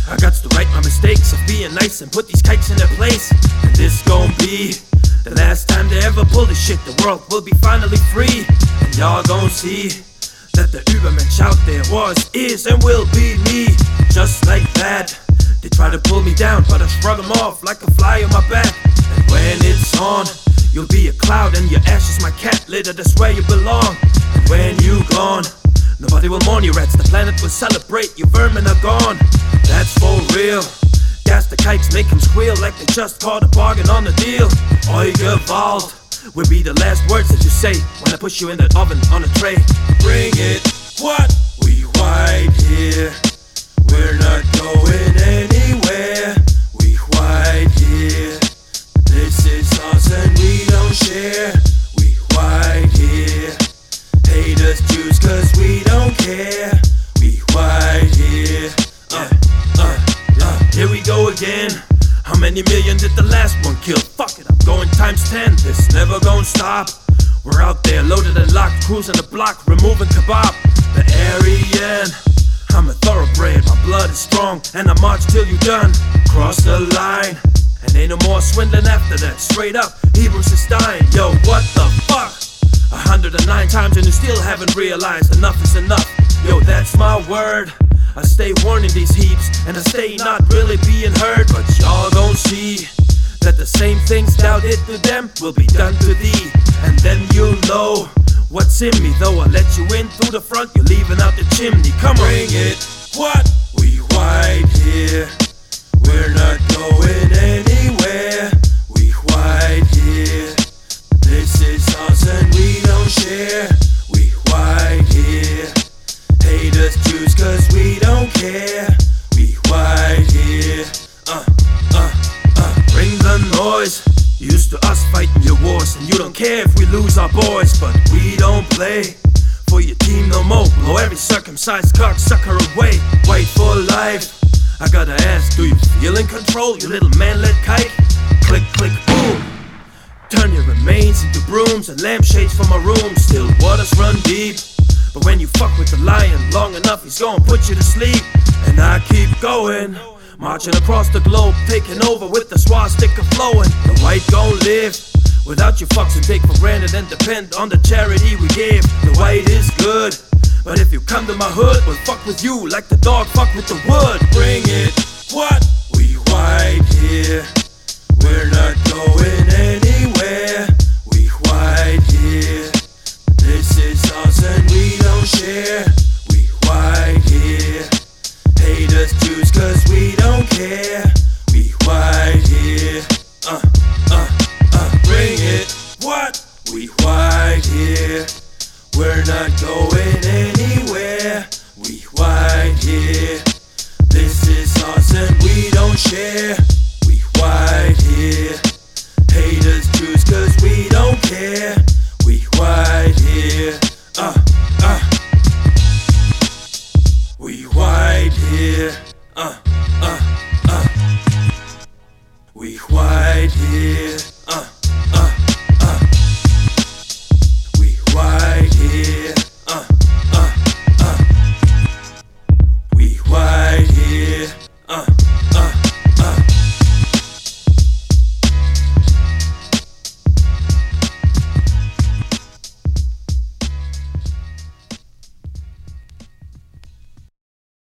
I got to right my mistakes of being nice and put these kikes in their place. And this gon' be the last time they ever pull this shit. The world will be finally free, and y'all gon' see that the Übermensch out there was, is, and will be me. Just like that, they try to pull me down, but I shrug them off like a fly on my back. And when it's on, you'll be a cloud, and your ash is my cat litter, that's where you belong. And when you gone, nobody will mourn you rats, the planet will celebrate, your vermin are gone. That's for real. Gas the kikes, make them squeal like they just caught a bargain on the deal. Oi gewalt will be the last words that you say when I push you in that oven on a tray. Bring it, what? We white here, we're not going anywhere. We white here, this is us and we don't share. We white here, hate us Jews cause we don't care. We white here, here we go again. How many million did the last one kill? Fuck it, I'm going times 10, this never gonna stop. We're out there loaded and locked, cruising the block, removing kebab. The Aryan, I'm a thoroughbred, my blood is strong, and I march till you done. Cross the line, and ain't no more swindling after that. Straight up, Hebrews is dying. Yo, what the fuck? 109 times and you still haven't realized enough is enough. Yo, that's my word. I stay warning these heaps, and I stay not really being heard. But y'all gon' see that the same things thou did to them will be done to thee. And then you'll know what's in me. Though I let you in through the front, you're leaving out the chimney. Come on. Bring it, what? We white here, we're not going anywhere. We white here, this is us and we don't share. We white here, hate us Jews cause we don't care. We white here, bring the noise. Used to us fighting your wars, and you don't care if we lose our boys. But we don't play for your team no more. Blow every circumcised cocksucker away. White for life. I gotta ask, do you feel in control, you little manlet kite? Click, click, boom. Turn your remains into brooms and lampshades for my room. Still waters run deep, but when you fuck with the lion long enough, he's gonna put you to sleep. And I keep going, marching across the globe, taking over with the swastika flowing. The white gon' live without your fucks and take for granted and depend on the charity we give. The white is good, but if you come to my hood, we'll fuck with you like the dog fuck with the wood. Bring it, what? We white here, we're not going anywhere. We white here, this is us and we don't share. We white here, hate us Jews cause we don't care. We white here, bring it, what? We white here, we're not going anywhere. We white here, this is us and we don't share. We white here, hate us Jews cause we don't care. We white here, we white here, we white here,